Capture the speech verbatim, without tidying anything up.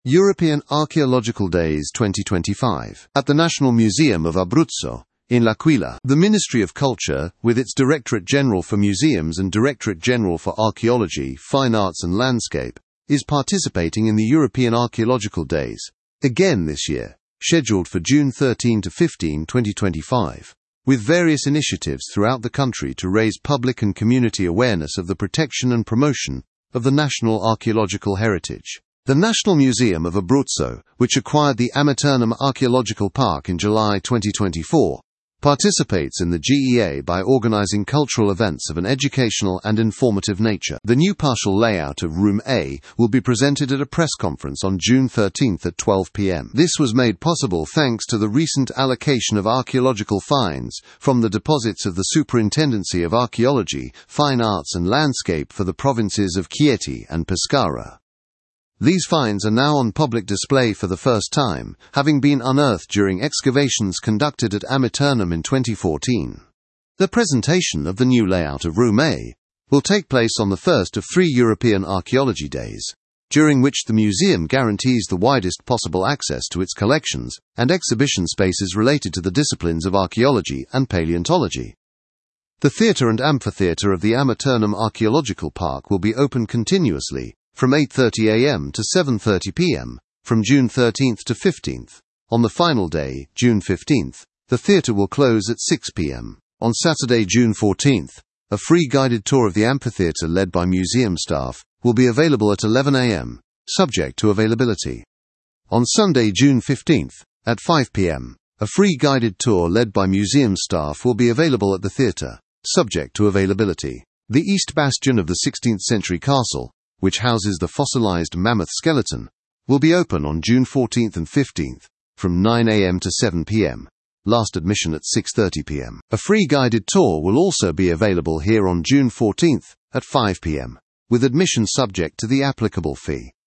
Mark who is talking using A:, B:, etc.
A: European Archaeological Days twenty twenty-five. At the National Museum of Abruzzo, in L'Aquila, the Ministry of Culture, with its Directorate General for Museums and Directorate General for Archaeology, Fine Arts and Landscape, is participating in the European Archaeological Days, again this year, scheduled for June thirteenth to fifteenth, twenty twenty-five, with various initiatives throughout the country to raise public and community awareness of the protection and promotion of the national archaeological heritage. The National Museum of Abruzzo, which acquired the Amiternum Archaeological Park in July twenty twenty-four, participates in the G E A by organizing cultural events of an educational and informative nature. The new partial layout of Room A will be presented at a press conference on June thirteenth at twelve p m This was made possible thanks to the recent allocation of archaeological finds from the deposits of the Superintendency of Archaeology, Fine Arts and Landscape for the provinces of Chieti and Pescara. These finds are now on public display for the first time, having been unearthed during excavations conducted at Amiternum in twenty fourteen. The presentation of the new layout of Room A will take place on the first of three European Archaeology Days, during which the museum guarantees the widest possible access to its collections and exhibition spaces related to the disciplines of archaeology and paleontology. The theatre and amphitheatre of the Amiternum Archaeological Park will be open continuously from eight thirty a m to seven thirty p m from June thirteenth to fifteenth. On the final day, June fifteenth, the theatre will close at six p m On Saturday, June fourteenth, a free guided tour of the amphitheatre led by museum staff will be available at eleven a m, subject to availability. On Sunday, June fifteenth, at five p m, a free guided tour led by museum staff will be available at the theatre, subject to availability. The east bastion of the sixteenth century castle, which houses the fossilized mammoth skeleton, will be open on June fourteenth and fifteenth, from nine a m to seven p m Last admission at six thirty p m A free guided tour will also be available here on June fourteenth at five p m, with admission subject to the applicable fee.